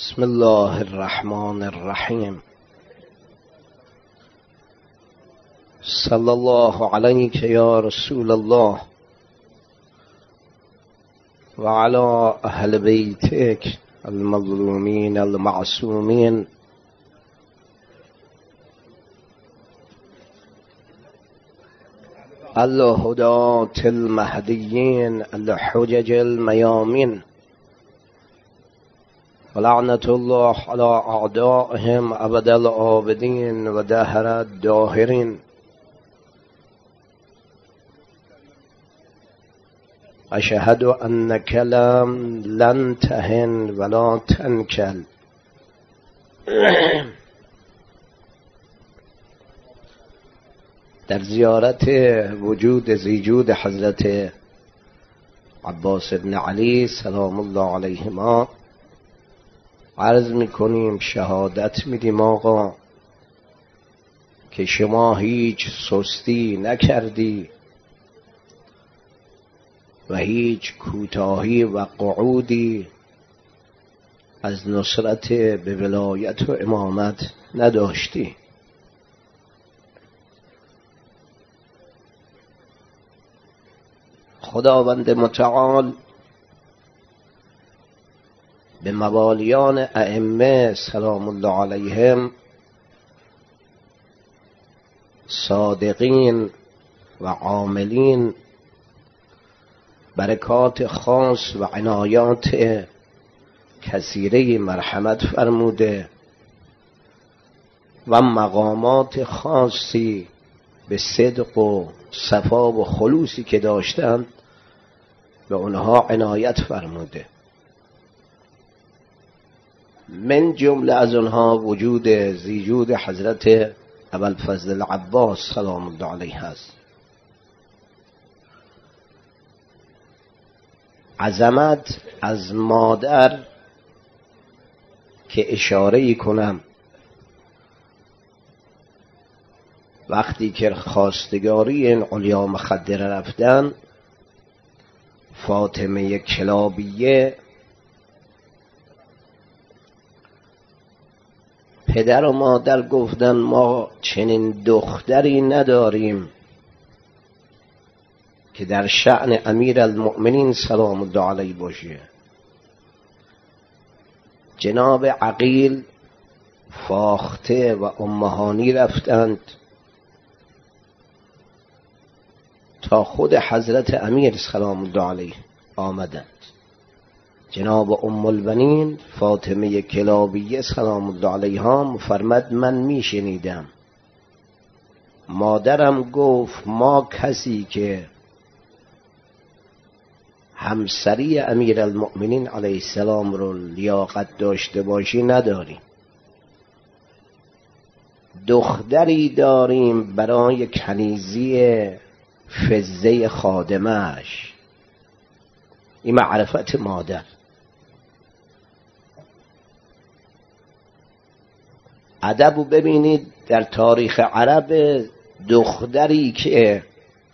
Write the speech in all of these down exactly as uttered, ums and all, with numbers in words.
بسم الله الرحمن الرحیم. صلی الله علیک یا رسول الله و علی اهل بیتک المظلومین المعصومین الهداة المهدیین الحجج المیامین ولعنة الله على أعدائهم أبد الآبدين ودهر الداهرين. أشهد أنك لن تهن ولا تنكل در زیارت وجود زیجود حضرت عباس بن علی سلام الله علیهما عرض میکنیم، شهادت میدیم آقا که شما هیچ سستی نکردی و هیچ کوتاهی و قعودی از نصرت به ولایت و امامت نداشتی. خداوند متعال به موالیان ائمه سلام الله علیهم، صادقین و عاملین، برکات خاص و عنایات کثیره مرحمت فرموده و مقامات خاصی به صدق و صفا و خلوصی که داشتند به اونها عنایت فرموده. من جمله از اونها وجود زیجود حضرت ابوالفضل العباس سلام الله علیه است. عظمت از مادر که اشاره کنم، وقتی که خواستگاری این علیا مخدره رفتن، فاطمه کلابیه پدر و مادر گفتن ما چنین دختری نداریم که در شأن امیر المؤمنین سلام الله علیه باشه. جناب عقیل فاخته و امهانی رفتند تا خود حضرت امیر سلام الله علیه آمدند. جناب ام البنین فاطمه کلابیه سلام الله علیها فرمد من می شنیدم مادرم گفت ما کسی که همسری امیر المؤمنین علیه السلام رو لیاقت داشته باشی نداریم، دختری داریم برای کنیزی فزه خادمش. این معرفت مادر. ادب ببینید در تاریخ عرب، دختری که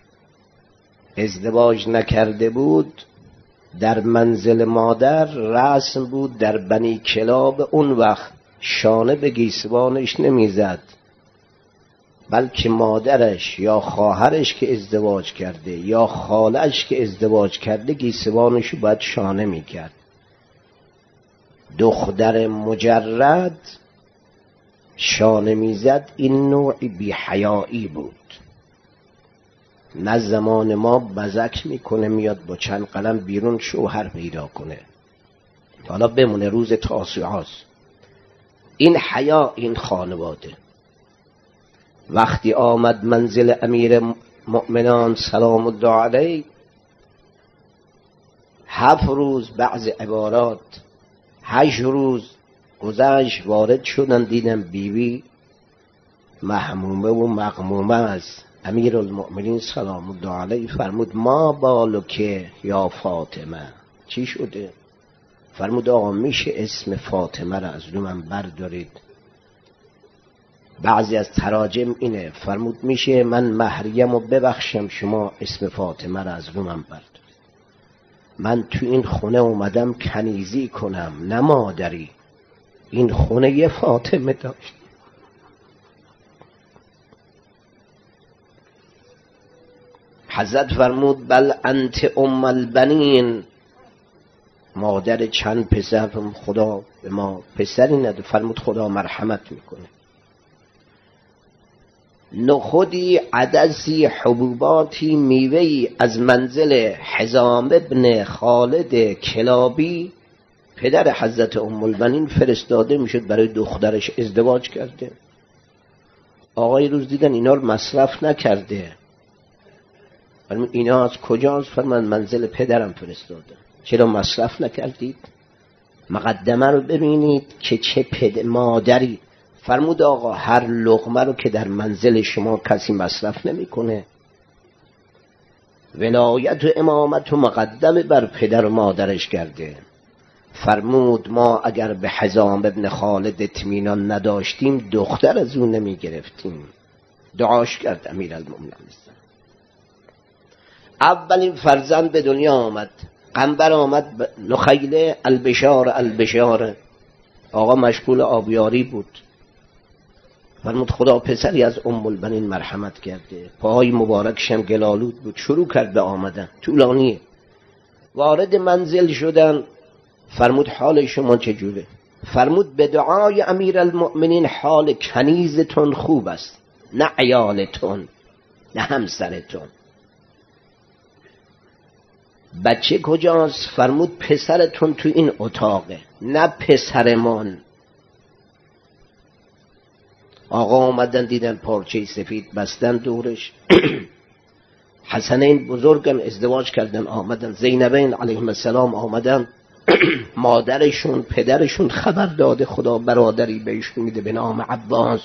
ازدواج نکرده بود در منزل مادر رسم بود. در بنی کلاب اون وقت شانه به گیسوانش نمیزد، بلکه مادرش یا خواهرش که ازدواج کرده یا خالش که ازدواج کرده گیسوانشو باید شانه میکرد. دختر مجرد شانه میزد، این نوعی بی حیایی بود. نه زمان ما بزک میکنه میاد با چند قلم بیرون شوهر پیدا کنه. حالا بمونه روز تاسوعاست. این حیا این خانواده. وقتی آمد منزل امیر مؤمنان سلام الله علیه، هفت روز بعض عبارات هشت روز گذشت، وارد شدن دیدن بیوی محمومه و مغمومه است. امیر المؤمنین سلام الله علیه فرمود ما بالو که یا فاطمه، چی شده؟ فرمود آقا میشه اسم فاطمه را از رو من بردارید؟ بعضی از تراجم اینه، فرمود میشه من مریم رو ببخشم شما اسم فاطمه را از رو من بردارید. من تو این خونه اومدم کنیزی کنم نه مادری. این خونه فاطمه داشت. حضرت فرمود بل انت ام البنین، مادر چند پسر. خدا به ما پسری نده. فرمود خدا مرحمت میکنه. نخودی، عدسی، حبوباتی، میوهی از منزل حزام ابن خالد کلابی پدر حضرت ام البنین فرستاده میشد برای دخترش. ازدواج کرده. آقای روز دیدن اینا رو مصرف نکرده. فرمود اینا از کجاست؟ فرمود منزل پدرم فرستاده. چرا مصرف نکردید؟ مقدمه رو ببینید که چه پد مادری. فرمود آقا هر لقمه رو که در منزل شما کسی مصرف نمیکنه، ولایت و امامت و مقدم بر پدر و مادرش کرده. فرمود ما اگر به حزام ابن خالد اطمینان نداشتیم دختر از اون نمی گرفتیم. دعاش کرد امیرالمومنین. اولین فرزند به دنیا آمد، قنبر آمد، نخیله البشار البشار. آقا مشغول آبیاری بود. فرمود خدا پسری از ام البنین مرحمت کرده. پاهای مبارکش هم گلالود بود. شروع کرد به آمدن. طولانیه. وارد منزل شدن. فرمود حال شما چجوره؟ فرمود به دعای امیرالمؤمنین حال کنیزتون خوب است، نه عیالتون، نه همسرتون. بچه کجاست؟ فرمود پسرتون تو این اتاقه، نه پسرمان. آقا آمدن دیدن پارچه سفید بستن دورش. حسنین بزرگم ازدواج کردن آمدن. زینبین علیهم السلام آمدن. مادرشون پدرشون خبر داده خدا برادری بهشون میده به نام عباس.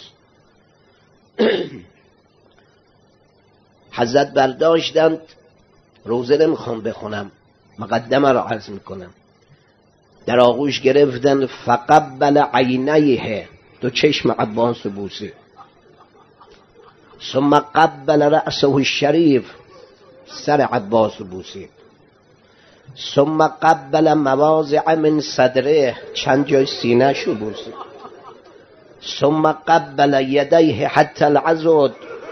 حضرت برداشتند. روزه نمیخوام بخونم، مقدمه رو عرض میکنم. در آغوش گرفتن. فقبل عینیه، دو چشم عباس بوسی. ثم قبل رأسه الشریف، سر عباس بوسی. ثم قبل مواضع من صدره، چند جای سینه شو بوسی. ثم قبل یدیه حتی العضد،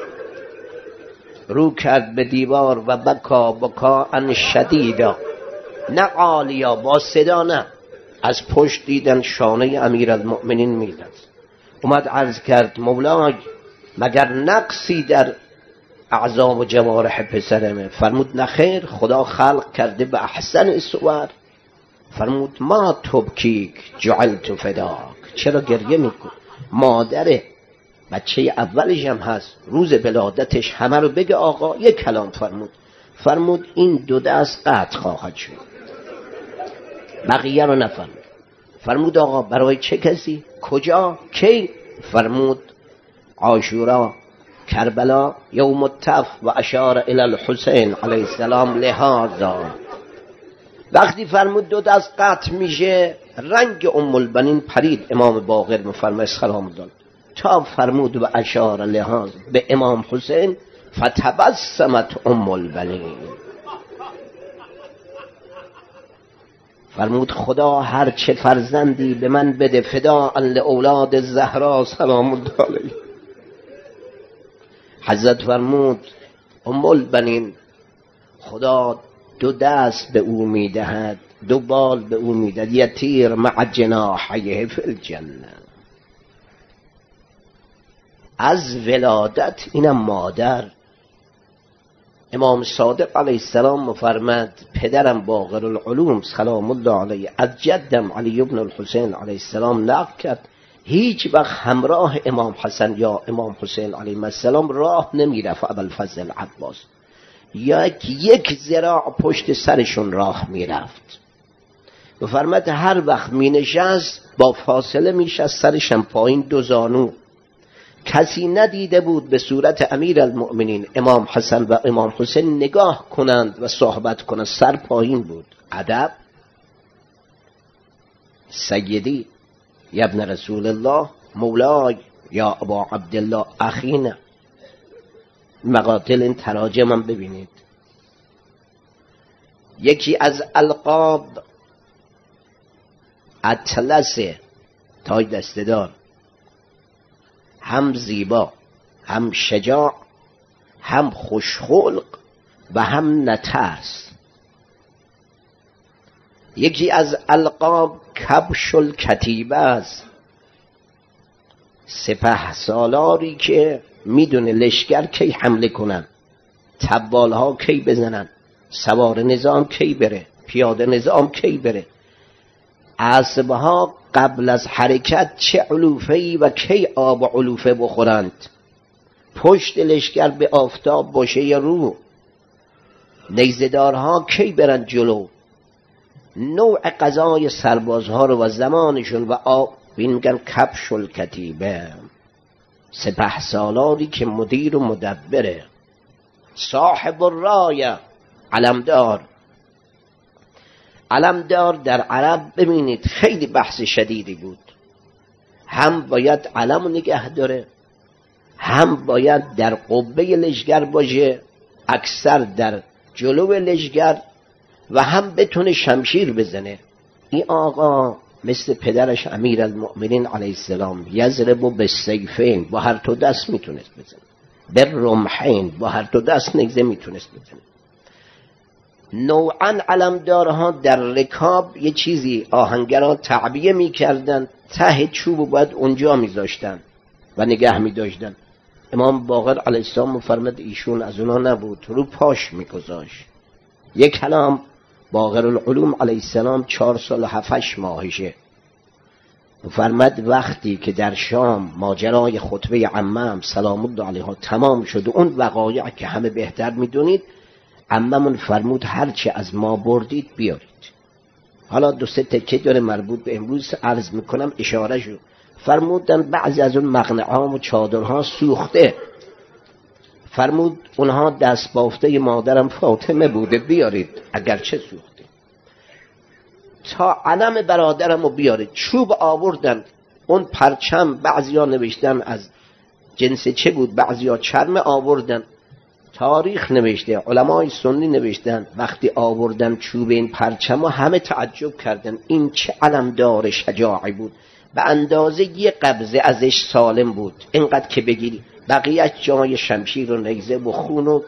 رو کرد به دیوار و بکا بکا ان شدیدا، نه عالیا، با صدا نه. از پشت دیدن شانه امیرالمؤمنین میلرزد. اومد عرض کرد مولای مگر نقصی در اعضا و جوارح پسرمه؟ فرمود نخیر، خدا خلق کرده به احسن صور. فرمود ما تبکیک جعلت فداک، چرا گریه میکن؟ مادره، بچه اولش هم هست، روز ولادتش همه رو بگه آقا. یک کلام فرمود. فرمود این دو دست قطع خواهد شد، بقیه رو نفرمود. فرمود آقا برای چه کسی؟ کجا؟ کی؟ فرمود عاشورا، کربلا، یوم التف. و اشار الی الحسین علیه السلام لهذا. وقتی فرمود دو دست قطع میشه، رنگ ام البنین پرید. امام باقر مفرمای سلام الله تا فرمود و اشار لهذا به امام حسین، فتبسمت ام البنین. فرمود خدا هر چه فرزندی به من بده فدا لاولاد الزهرا سلام الله علیه. حضرت فرمود ام البنین خدا دو دست به او میدهد، دو بال به او میدهد. یطیر مع جناحیه فی الجنه. از ولادت اینم مادر. امام صادق علیه السلام مفرمد پدرم باقر العلوم سلام الله علیه از جدم علی ابن الحسین علیه السلام نقل کرد هیچ وقت همراه امام حسن یا امام حسین علیه السلام راه نمی رفت ابوالفضل عباس، یک یک ذراع پشت سرشون راه می رفت. مفرمد هر وقت می نشست با فاصله می شست سرشم پایین دو زانو. کسی ندیده بود به صورت امیرالمؤمنین امام حسن و امام حسین نگاه کنند و صحبت کنند، سر پایین بود. ادب. سیدی یا ابن رسول الله، مولای یا ابا عبدالله، اخینا. مقاتل این تراجم هم ببینید. یکی از القاب اطلس تاج دسته‌دار، هم زیبا، هم شجاع، هم خوشخلق و هم نترس. یکی از القاب کبش الکتیبه است، سپه سالاری که میدونه لشکر کی حمله کنن، تبالها کی بزنن، سوار نظام کی بره، پیاده نظام کی بره، اسبها قبل از حرکت چه علوفه‌ای و کی آب علوفه بخورند، پشت لشکر به آفتاب باشه یا رو، نیزدارها کی برن جلو، نوع غذای سربازها رو و زمانشون و آب. این میگن کبش الکتیبه، سپه سالاری که مدیر و مدبره، صاحب الرایه، علمدار. علمدار در عرب ببینید خیلی بحث شدیدی بود، هم باید علم نگه داره، هم باید در قبه لشکر باشه، اکثر در جلو لشکر، و هم بتونه شمشیر بزنه. این آقا مثل پدرش امیر المؤمنین علیه السلام یضرب بالسیفین، با هر تو دست میتونست بزنه، بالرمحین، با هر تو دست نگزه میتونست بزنه. نوعا علمدارها در رکاب یه چیزی آهنگران تعبیه میکردن، ته چوب باید اونجا میذاشتن و نگه میداشتن. امام باقر علیه السلام فرمود ایشون از اونا نبود، رو پاش میگذاشت. یک کلام باقر العلوم علیه السلام چهار سال و هفتش ماهشه فرمود وقتی که در شام ماجرای خطبه عمم سلام الله علیها تمام شد، اون وقایع که همه بهتر میدونید، عممون فرمود هرچه از ما بردید بیارید. حالا دو سه تکه داره مربوط به امروز عرض میکنم اشاره شو. فرمودن بعضی از اون مقنعه و چادرها سوخته، فرمود اونها دست بافته مادرم فاطمه بوده، بیارید اگرچه سوخته، تا علم برادرم رو بیارید. چوب آوردن، اون پرچم بعضی ها نوشتن از جنس چه بود، بعضی ها چرم آوردن، تاریخ نوشته، علمای سنی نوشتن وقتی آوردن چوب این پرچم ها همه تعجب کردن این چه علمدار شجاعی بود، به اندازه یه قبضه ازش سالم بود، اینقدر که بگیری بقیه جای شمشیر و نیزه و خون و.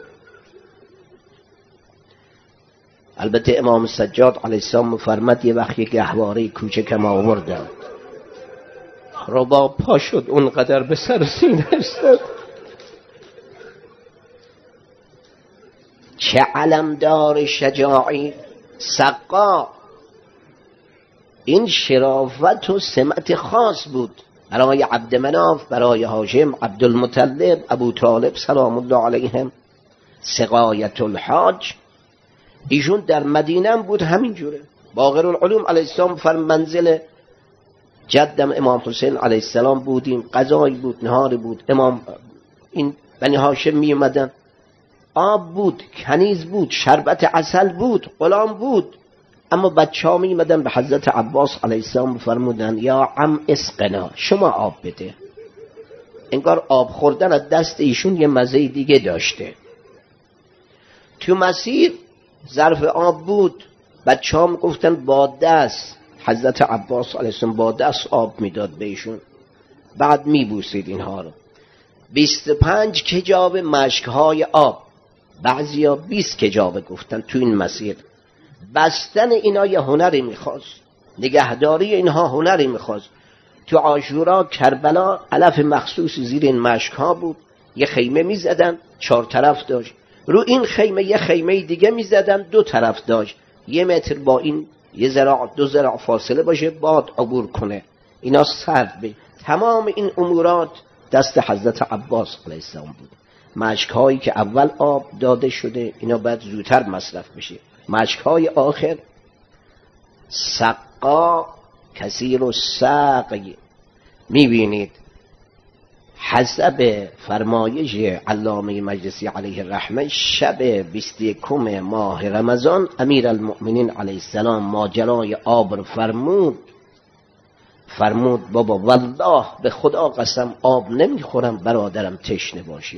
البته امام سجاد علیه السلام فرمود یه وقت یک گهواره کوچکم آوردن، رباب پا شد اونقدر به سر سینه‌اش زد. چه علمدار شجاعی، سقا. این شرافت و سمت خاص بود برای عبدمناف، برای هاشم، عبدالمطلب، ابو طالب سلام الله علیهم. سقایت الحاج ایشون در مدینه بود همینجوره. باقر العلوم علیه السلام فر منزل جدم امام حسین علیه السلام بودیم، غذایی بود، نهار بود، امام این بنی هاشم می اومدن، آب بود، کنیز بود، شربت عسل بود، غلام بود. اما بچه ها می اومدن به حضرت عباس علیه السلام فرمودن یا عم اسقنا، شما آب بده. انگار آب خوردن از دست ایشون یه مزه دیگه داشته. تو مسیر ظرف آب بود، بچه ها می گفتن با دست، حضرت عباس علیه السلام با دست آب میداد بهشون، بعد می بوسید اینها رو. بیست و پنج کجاب مشکهای آب، بعضی ها بیست کجاب گفتن تو این مسیر. بستن اینا یه هنری میخواست، نگهداری اینها هنری میخواست. تو عاشورا کربلا علف مخصوص زیر این مشک ها بود، یه خیمه میزدن، چهار طرف داشت، رو این خیمه یه خیمه دیگه میزدن، دو طرف داشت، یه متر با این یه ذراع دو ذراع فاصله باشه، باد عبور کنه، اینا سرد به. تمام این امورات دست حضرت عباس علیه السلام بود. مشک هایی که اول آب داده شده اینا باید زودتر مصرف بشه، مشک های آخر. سقا کثیر السقی، میبینید حسب فرمایش علامه مجلسی علیه الرحمه شب بیست و یکم ماه رمضان امیر المؤمنین علیه السلام ماجرای آب رو فرمود. فرمود بابا والله به خدا قسم آب نمیخورم برادرم تشنه باشه.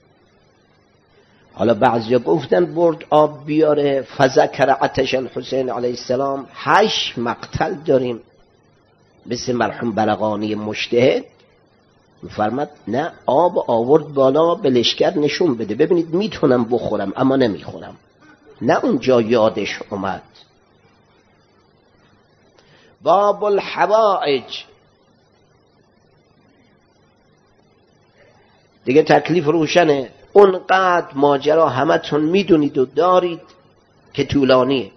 حالا بعضیا گفتن برد آب بیاره، فذکر عطش الحسین علیه السلام. هشت مقتل داریم، مثل مرحوم بلغانی مجتهد میفرماد نه، آب آورد بالا به لشکر نشون بده ببینید میتونم بخورم اما نمیخورم، نه اونجا یادش اومد. باب الحوائج، دیگه تکلیف روشنه. اونقدر ماجرا همتون میدونید و دارید که طولانیه.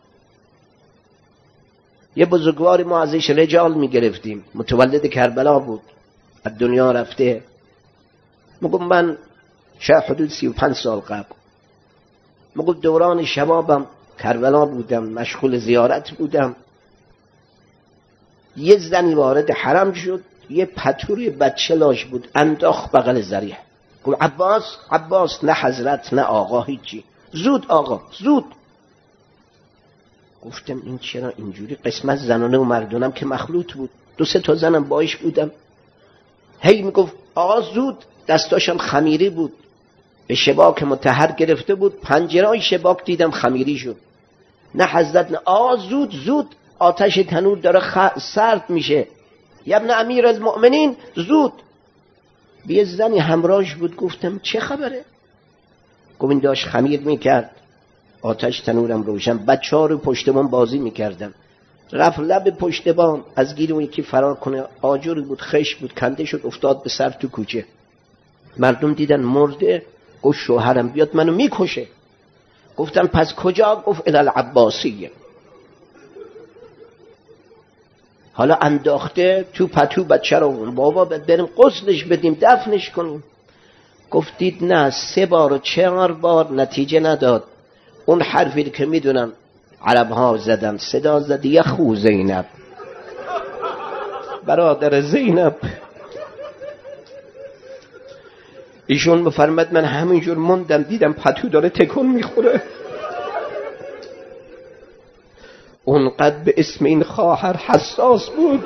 یه بزرگواری ما ازش رجال میگرفتیم، متولد کربلا بود، از دنیا رفته. میگم من شاید حدود سی و پنج سال قبل، میگم دوران شبابم کربلا بودم، مشغول زیارت بودم. یه زنی وارد حرم شد، یه پتوری بچه لاش بود انداخت بغل ذریح. گفت عباس عباس، نه حضرت نه آقا، هیچی، زود آقا زود. گفتم این چرا اینجوری؟ قسمت زنانه و مردانم که مخلوط بود، دو سه تا زنم باش بودم. هی میگفت آقا زود، دستاشم خمیری بود، به شباک مطهر گرفته بود، پنجرهای شباک دیدم خمیری شد. نه حضرت نه آقا زود زود، آتش تنور داره خ... سرد میشه، یا ابن امیر المؤمنین زود. یه زنی همراهش بود، گفتم چه خبره؟ گفت این داشت خمیر میکرد، آتش تنورم روشن، بچه ها رو پشتبان بازی میکردم، رفت لب پشتبان از گیر اون یکی فرار کنه، آجر بود، خش بود، کنده شد، افتاد به سر تو کوچه. مردم دیدن مرده، گفت شوهرم بیاد منو میکشه. گفتن پس کجا؟ گفت الالعباسیه. حالا انداخته تو پتو بچه رو، بابا بریم غسلش بدیم دفنش کنیم. گفتید نه، سه بار و چهار بار نتیجه نداد. اون حرفی که میدونم عرب ها زدن، صدا زد یخو زینب، برادر زینب. ایشون مفرمد من همینجور موندم، دیدم پتو داره تکون میخوره. اونقدر به اسم این خواهر حساس بود.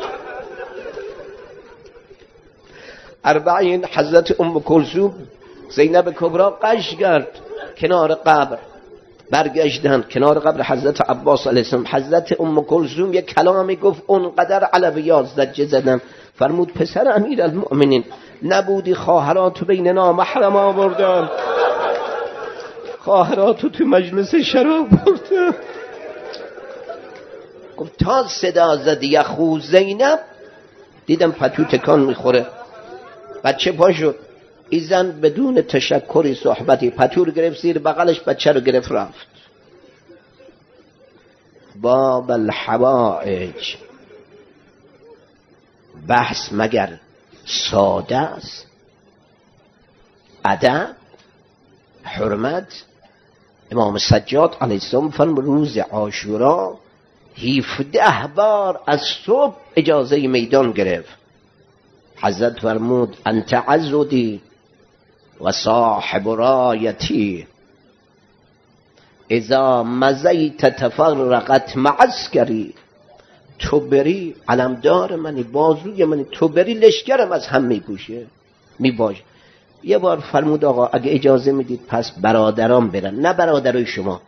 اربعین حضرت ام کلثوم زینب کبرا قش کرد کنار قبر، برگشتن کنار قبر حضرت عباس علیه السلام. حضرت ام کلثوم یک کلامی گفت، اونقدر علویات زجه زدم. فرمود پسر امیر المؤمنین، نبودی خواهراتو بین نامحرم آوردن، خواهراتو تو مجلس شراب بردن. گفت تا صدا زد یخو زینب، دیدم پتو تکان میخوره، بچه پا شد. این زن بدون تشکری صحبتی پتو رو گرفت زیر بغلش، بچه رو گرفت رفت. باب الحوائج، بحث مگر ساده است؟ ادب، حرمت. امام سجاد علیه السلام فرمود روز عاشورا هفده بار از صبح اجازه میدان گرفت. حضرت فرمود انت عزودی و صاحب رایتی، اذا مزیت تفرقت معسکری. تو بری علمدار منی، بازوی منی، تو بری لشکرم از هم میپوشه میباش. یه بار فرمود آقا اگه اجازه میدید پس برادران برن، نه برادرای شما.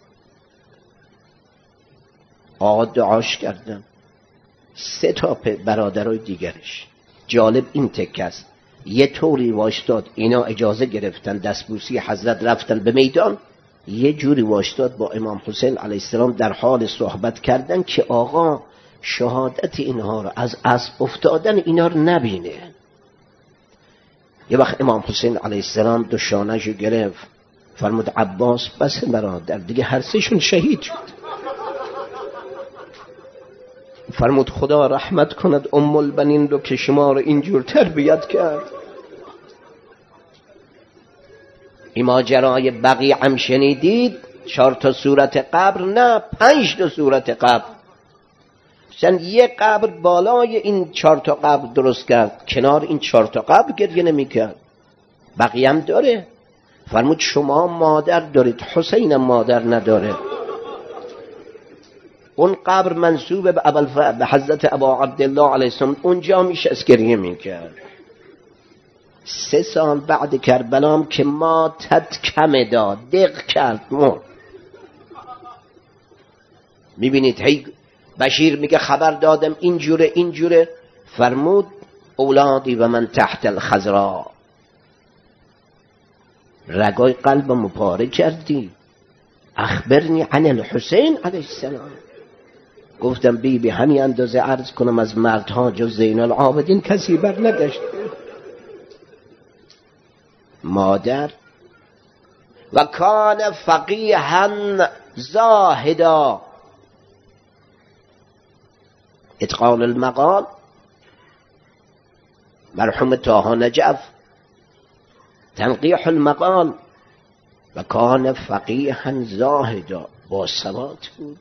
آقا دعاش کردن، سه تا برادرای دیگرش. جالب این تکه است، یه طوری واشتاد اینا اجازه گرفتن، دستبوسی حضرت رفتن به میدان. یه جوری واشتاد با امام حسین علیه السلام در حال صحبت کردن که آقا شهادت اینها رو از اسب افتادن اینا رو نبینه. یه وقت امام حسین علیه السلام دو شانه‌شو گرفت، فرمود عباس بس برادر، دیگه هر سهشون شهید شد. فرمود خدا رحمت کند ام البنین رو که شما رو اینجور تربیت کرد. این ماجرای بقیع هم شنیدید؟ چهار تا صورت قبر، نه پنج تا صورت قبر. مثلا یه قبر بالای این چهار تا قبر درست کرد، کنار این چهار تا قبر گریه نمی کرد. بقیه هم داره. فرمود شما مادر دارید، حسین مادر نداره. اون قبر منسوب به ابوالف... به حضرت ابا عبدالله علیه السلام، اونجا میشه از گریه میکرد. سه سال بعد کربلام که ماتت کم داد، دق کرد مرد. میبینید هی بشیر میگه خبر دادم اینجوره اینجوره. فرمود اولادی و من تحت الخضرا، رگای قلبمو پاره کردی، اخبرنی عن الحسین علیه السلام. گفتم بی بی همین اندازه عرض کنم از مردها جز زین العابدین کسی بر نداشت. مادر و کان فقیها زاهدا، اتقان المقال مرحوم طه نجف، تنقیح المقال. و کان فقیها زاهدا، با ثبات بود.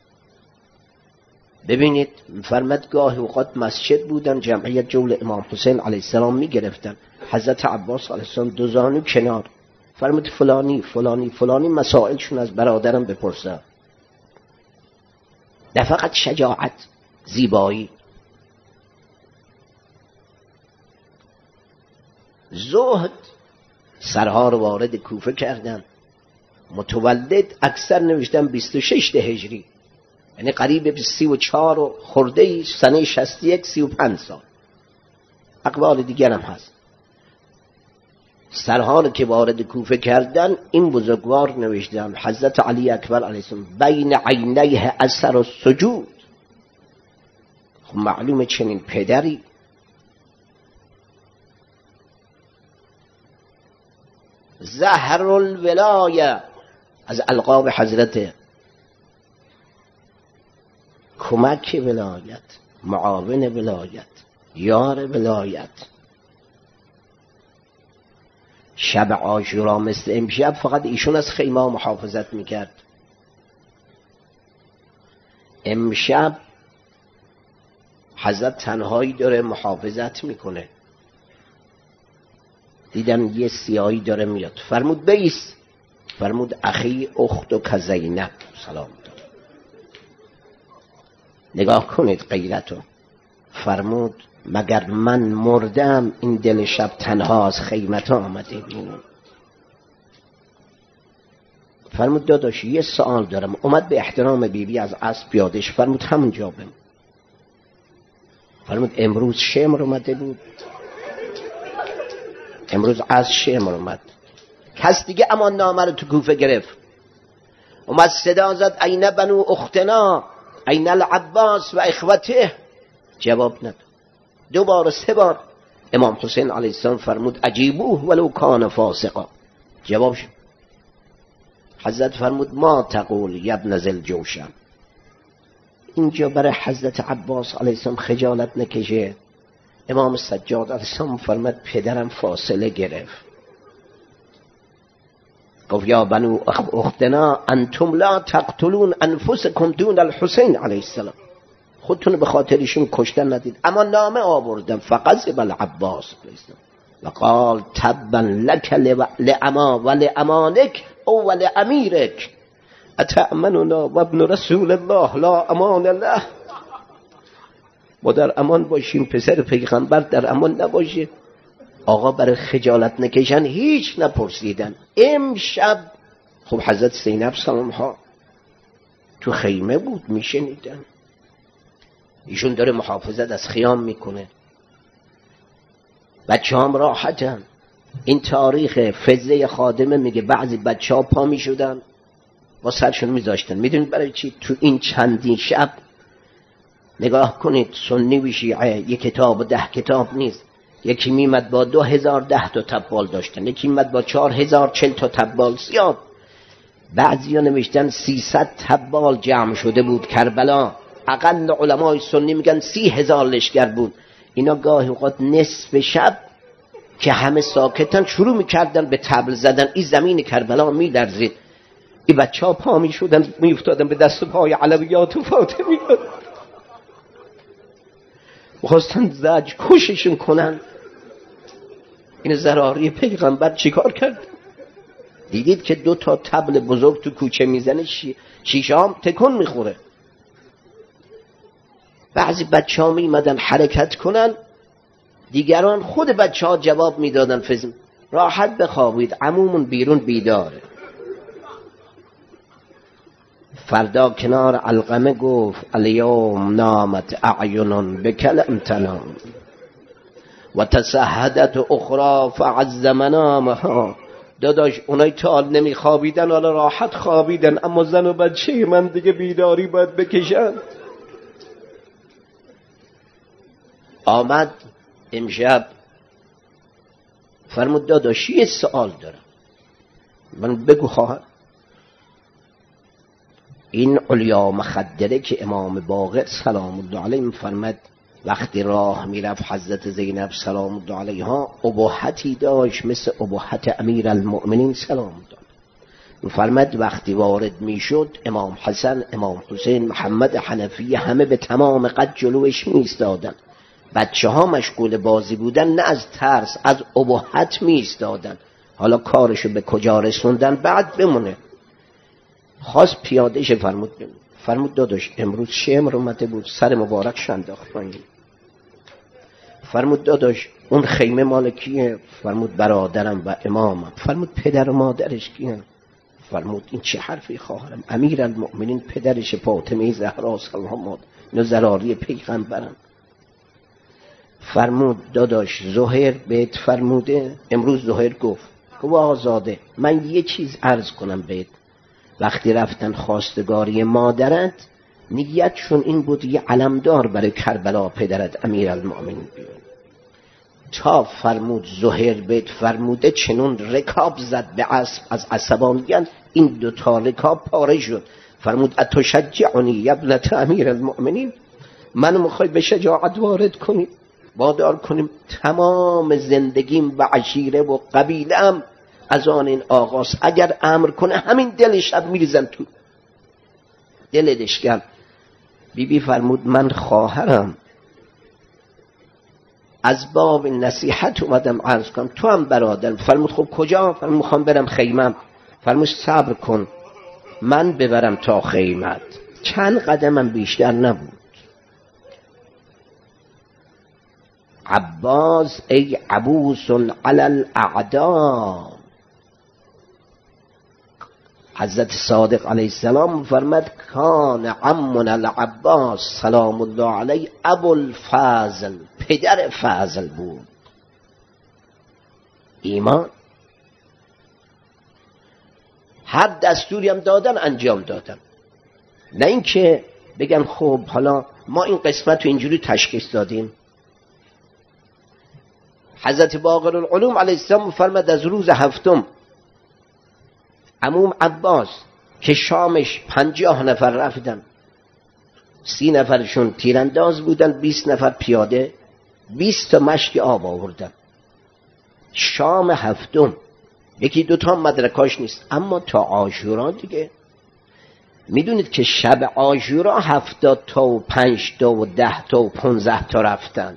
ببینید فرمد گاهی اوقات مسجد بودن، جمعیت جول امام حسین علیه السلام می گرفتن، حضرت عباس علیه السلام دو زانو کنار، فرمود فلانی فلانی فلانی مسائلشون از برادرم بپرسن. نه فقط شجاعت، زیبایی. زهد سرها رو وارد کوفه کردن. متولد اکثر نوشتن بیست و شش هجری، یعنی قریب به سی و چهار و خورده ای، سنه شصت و یک، سی و پنج سال. اقوال دیگر هم هست. سرها رو که وارد کوفه کردن، این بزرگوار نوشتن حضرت علی اکبر علیه السلام بین عینیه اثر و سجود. خب معلومه چنین پدری زهر الولایه از القاب حضرت، کمک ولایت، معاون ولایت، یار ولایت. شب عاشورا مثل امشب فقط ایشون از خیمه محافظت میکرد. امشب حضرت تنهایی داره محافظت میکنه. دیدم یه سیاهی داره میاد، فرمود بیس، فرمود اخی اخت و کزینب سلام داره. نگاه کنید غیرتو. فرمود مگر من مردم این دل شب تنها از خیمت آمده بیرون. فرمود داداش یه سوال دارم. اومد به احترام بیبی بی از اسب پیادش، فرمود همونجا بم. فرمود امروز شمر اومده بود، امروز از شمر اومد. کس دیگه امان نامه رو تو کوفه گرفت، اومد صدا زد این بنو اختنا، این العباس و اخوته. جواب نداد. دو بار و سه بار امام حسین علیه السلام فرمود عجیبوه ولو کان فاسقا. جواب شد. حضرت فرمود ما تقول یا ابن ذی الجوشن. اینجا برای حضرت عباس علیه السلام خجالت نکشه. امام سجاد علیه السلام فرمود پدرم فاصله گرفت، گفت یا بنو اختنا انتم لا تقتلون انفسکم دون الحسین علیه السلام، خودتون به خاطرشون کشتن ندید. اما نامه آوردم فغضب العباس و قال تبا لک لعما و لعمانک او و لعمیرک اتأمننا و ابن رسول الله لا امان الله. ما در امان باشیم، پسر پیغمبر در امان نباشه. آقا برای خجالت نکشن هیچ نپرسیدن. امشب خب حضرت زینب سلام ها تو خیمه بود، میشنیدن ایشون داره محافظت از خیام میکنه، بچه هم راحتن. این تاریخ فزه خادمه میگه بعضی بچه ها پا میشدن با سرشون میذاشتن. میدونید برای چی؟ تو این چندین شب نگاه کنید، سنی و شیعه یک کتاب و ده کتاب نیست. یکی میمد با دو هزار ده تا تبال داشتن، یکی میمد با چهار هزار چل تا تبال سیاد. بعضی ها نوشتن سیصد تبال جمع شده بود کربلا. اقل علمای سنی میگن سی هزار لشکر بود. اینا گاهی اوقات نصف شب که همه ساکتن شروع میکردن به طبل زدن. این زمین کربلا میلرزید. این بچه ها پا میشدن میافتادن به دست و پای علویات و فاطمی، میخواستن زج کششون کنن. این زراری پیغمبر چیکار کرد؟ دیدید که دو تا طبل بزرگ تو کوچه میزنه، شی... شیشه هم تکون میخوره. بعضی بچه ها میمدن حرکت کنن، دیگران خود بچه ها جواب میدادن فزم راحت بخوابید عمومون بیرون بیداره. فردا کنار علقمه گفت الیوم نامت اعین بکلم تنام و تسهدت اخرى فعز منامها. داداش اونای تا حال نمیخوابیدن حالا راحت خوابیدن، اما زن و بچه من دیگه بیداری باید بکشن. آمد امشب فرمود داداش یه سوال دارم. من بگو خواهر. این علیا مخدره که امام باقر سلام الله علیه میفرمد وقتی راه میرفت حضرت زینب سلام الله علیها ابهتی داشت مثل ابهت امیر المؤمنین سلام الله علیه. میفرمد وقتی وارد میشد امام حسن، امام حسین، محمد حنفی همه به تمام قد جلوش میایستادن. بچه ها مشغول بازی بودن، نه از ترس از ابهت میایستادن. حالا کارشو به کجا رسوندن بعد بمونه. خواست پیاده شه، فرمود بمون. فرمود داداش امروز شمر اومده بود سر مبارک انداخت پایین. فرمود داداش اون خیمه مال کیه؟ فرمود برادرم و امامم. فرمود پدر و مادرش کیه؟ فرمود این چه حرفی خواهرم، امیر المؤمنین پدرش فاطمه زهرا سلام الله اینو زراری پیغمبرم. فرمود داداش زهیر بهت فرموده؟ امروز زهیر گفت گفت آزاده من یه چیز عرض کنم بهت. وقتی رفتن خواستگاری مادرت نیتشون این بود یه علمدار برای کربلا پدرت امیر المؤمنین بیارن. تا فرمود زهیر بهت فرموده چنون رکاب زد به اسب از عصبانیت، این دوتا رکاب پاره شد. فرمود اتشجعنی یبنت امیر المؤمنین، منو میخوای به شجاعت وارد کنی؟ وادار کنیم تمام زندگیم و عشیره و قبیله‌ام از آن این آغاز اگر امر کنه همین دل شب میریزم تو دل دشگم. بی بی فرمود من خواهرم از باب نصیحت اومدم عرض کنم، تو هم برادرم. فرمود خب کجا؟ فرمود میخوام برم خیمم. فرمود صبر کن من ببرم تا خیمت. چند قدمم بیشتر نبود. عباس ای عبوس علی الاعداء، حضرت صادق علیه السلام فرمد کان عمنا العباس سلام الله علیه ابو الفضل، پدر فضل بود. ایمان هر دستوری هم دادن انجام دادن، نه اینکه بگن خب حالا ما این قسمت رو اینجوری تشخیص دادیم. حضرت باقر العلوم علیه السلام فرمد از روز هفتم عموم عباس که شامش پنجاه نفر رفتن، سی نفرشون تیرانداز بودن، بیست نفر پیاده، بیست تا مشک آب آوردن. شام هفتم یکی دوتا مدرکاش نیست، اما تا عاشورا دیگه میدونید که شب عاشورا هفتاد تا و پنج تا و ده تا و پونزه تا رفتن.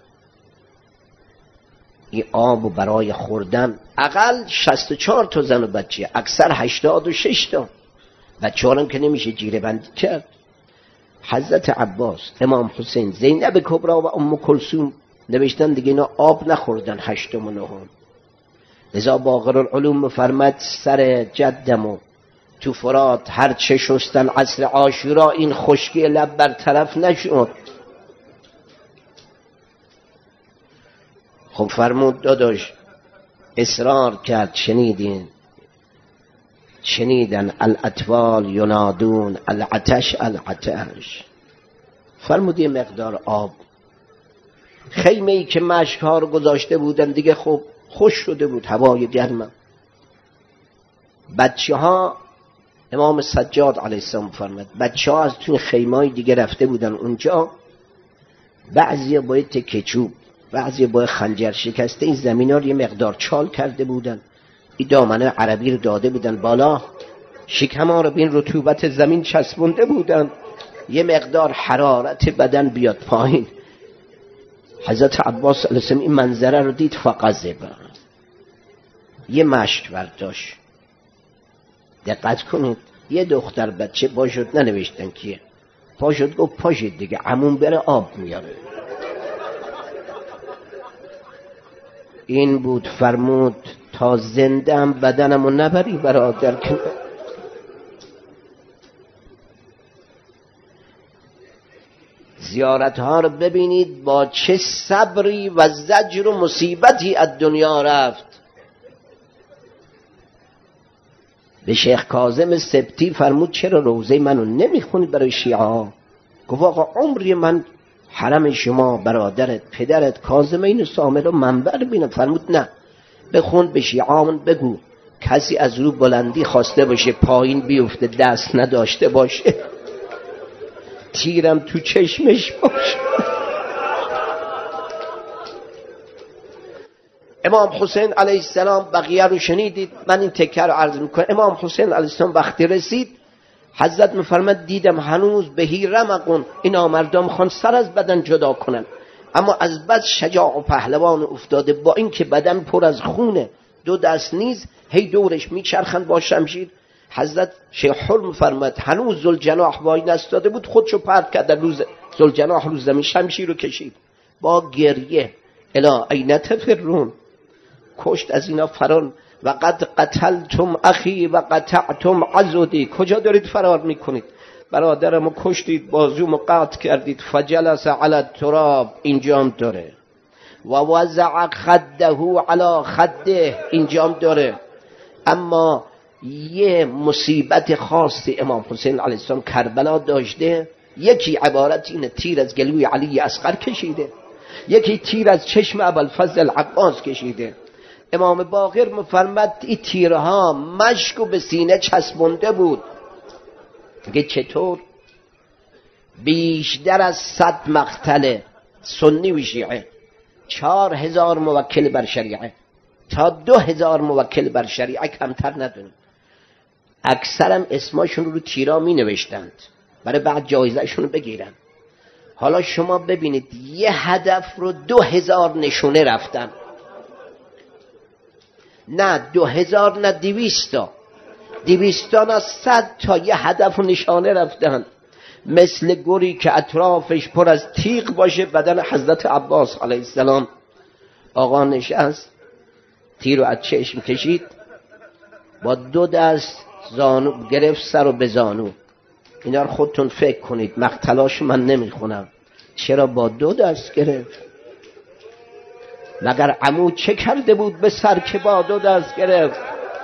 این آب برای خوردن اقل شصت و چهار تا زن و بچه، اکثر هشتاد و شش تا. بچه هارم که نمیشه جیره بندی کرد. حضرت عباس، امام حسین، زینب کبرا و ام کلثوم نوشتن دیگه اینا آب نخوردن هشتم و نهم. لذا باقر العلوم مفرمد سر جدمو تو فرات هر چه شستن عصر عاشورا این خشکی لب برطرف نشد. خب فرمود داداش اصرار کرد، شنیدین شنیدن الاطفال ینادون العطش العطش. فرمود یه مقدار آب. خیمه ای که مشک ها رو گذاشته بودن دیگه خب خوش شده بود، هوای گرم. بچه ها امام سجاد علیه السلام فرمود بچه ها از توی خیمه های دیگه رفته بودن اونجا، بعضی باید تکه چوب، بعضی با خنجر شکسته این زمین ها رو یه مقدار چال کرده بودن، این دامنه عربی رو داده بودن بالا، شکم ها رو به این رطوبت زمین چسبونده بودن، یه مقدار حرارت بدن بیاد پایین. حضرت عباس علیه السلام این منظره رو دید فقذب، یه مشک برداشت. دقت کنید یه دختر بچه پاشد، ننوشتن کیه، پاشد گفت پاشید دیگه عموم بره آب میاره. این بود فرمود تا زندم بدنمو نبری برادر. زیارت ها رو ببینید با چه صبری و زجر و مصیبتی از دنیا رفت. به شیخ کاظم سبتی فرمود چرا روزه منو نمیخونید برای شیعه ها؟ گفت آقا عمری من حرم شما، برادرت، پدرت کاظم این سامر رو منبر بینم. فرمود نه، بخون به شیعان بگو کسی از رو بلندی خواسته باشه پایین بیفته دست نداشته باشه، تیرم تو چشمش باشه. امام حسین علیه السلام، بقیه رو شنیدید، من این تکه رو عرض میکنم. امام حسین علیه السلام وقتی رسید حضرت میفرماد دیدم هنوز بهی رمقون، اینا مردم خوان سر از بدن جدا کنن، اما از بد شجاع و پهلوان افتاده، با اینکه بدن پر از خونه، دو دست نیز هی دورش میچرخند با شمشیر. حضرت شیخ حرم فرماد هنوز ذوالجناح وای نستاده بود، خودشو پرت کرد در روز ذوالجناح رو زمین، شمشیر رو کشید با گریه الا این تفرون، کشت از اینا فرار. و قد قتلتم اخی و قطعتم عضدی، کجا دارید فرار میکنید؟ برادرمو کشتید، بازومو قطع کردید. فجلس علی التراب، اینجام داره. و وضع خده علی خده، اینجام داره. اما یه مصیبت خاصی امام حسین علیه السلام کربلا داشته. یکی عبارت اینه، تیر از گلوی علی اصغر کشیده، یکی تیر از چشم ابوالفضل عباس کشیده. امام باقر مفرمد این تیرها مشکو به سینه چسبونده بود. میگه چطور؟ بیشتر از صد مقتل سنی و شیعه، چهار هزار موکل بر شریعه تا دو هزار موکل بر شریعه کمتر ندونیم. اکثرم اسماشون رو تیرا می نوشتند برای بعد جایزهشون رو بگیرن. حالا شما ببینید یه هدف رو دو هزار نشونه رفتن، نه دو هزار نه دویستا، دویستا نه صد تا یه هدف و نشانه رفتن. مثل گوری که اطرافش پر از تیغ باشه. بدن حضرت عباس علیه السلام آقا نشست، تیر رو از چشم کشید، با دو دست زانو گرفت سر و به زانو. اینا رو خودتون فکر کنید، مقتلاش من نمیخونم. چرا با دو دست گرفت؟ مگر عمو چه کرده بود به سر که با دو دست گرفت؟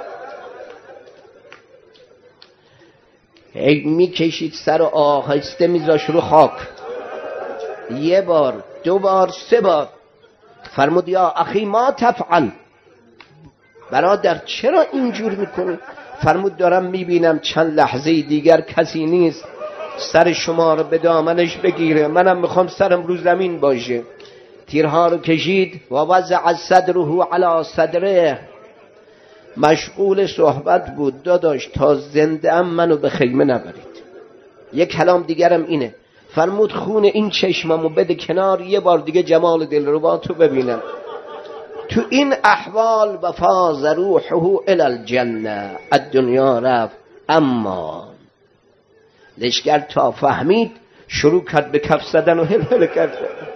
هی میکشید سر و آهسته میذاش رو خاک، یه بار، دو بار، سه بار. فرمود یا اخی ما تفعل، برادر چرا اینجور میکنی؟ فرمود دارم میبینم چند لحظه دیگر کسی نیست سر شما رو به دامنش بگیره، منم میخوام سرم رو زمین باشه. تیرها رو کشید و وضع صدره علی صدره، مشغول صحبت بود. داداش تا زنده ام منو به خیمه نبرید. یک کلام دیگرم اینه، فرمود خون این چشممو بده کنار، یه بار دیگه جمال دلرباتو ببینم. تو این احوال وفاز روحه الی الجنه، الدنیا رفت. اما لشکر تا فهمید شروع کرد به کف زدن و هل هل کرد.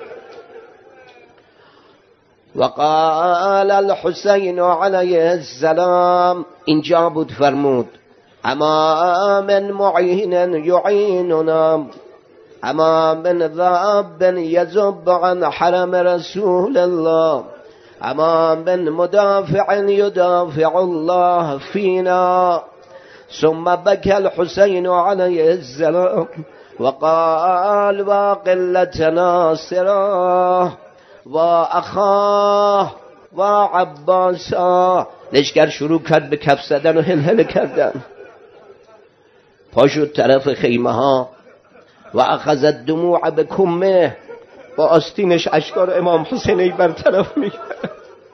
وقال الحسین علیه السلام، اینجا بود فرمود اما من معین یعیننا، اما من ذاب یذب عن حرم رسول الله، اما من مدافع یدافع الله فینا. ثم بكى الحسين عليه السلام وقال وقلة ناصره و اخاه و عباسا. لشکر شروع کرد به کف زدن و هل هل کردن. پاشد طرف خیمه ها و اخذ الدموع بکمه، با آستینش اشکار امام حسینی برطرف میکرد.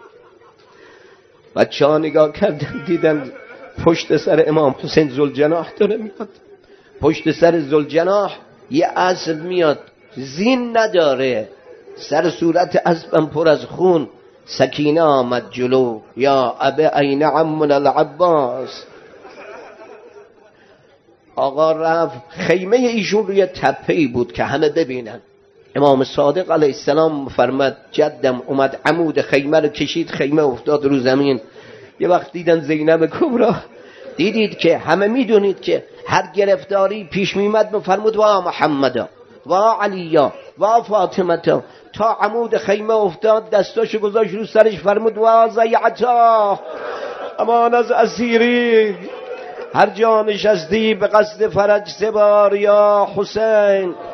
بچه ها نگاه کردن دیدن پشت سر امام حسین ذوالجناح داره میاد. پشت سر ذوالجناح یه اسب میاد، زین نداره، سر صورت اسبم پر از خون. سکینه آمد جلو، یا ابا این عمنا العباس. آقا رفت، خیمه ایشون روی تپه‌ای بود که همه ببینن. امام صادق علیه السلام فرمد جدم اومد عمود خیمه رو کشید، خیمه افتاد رو زمین. یه وقت دیدن زینب کبرا، دیدید که همه میدونید که هر گرفتاری پیش میمد، فرمود وا محمدا و علیا و فاطمه تا عمود خیمه افتاد دستاشو گذاشت رو سرش فرمود و زیعتا امان از اسیری هر جا نشستی به قصد فرج سه بار یا حسین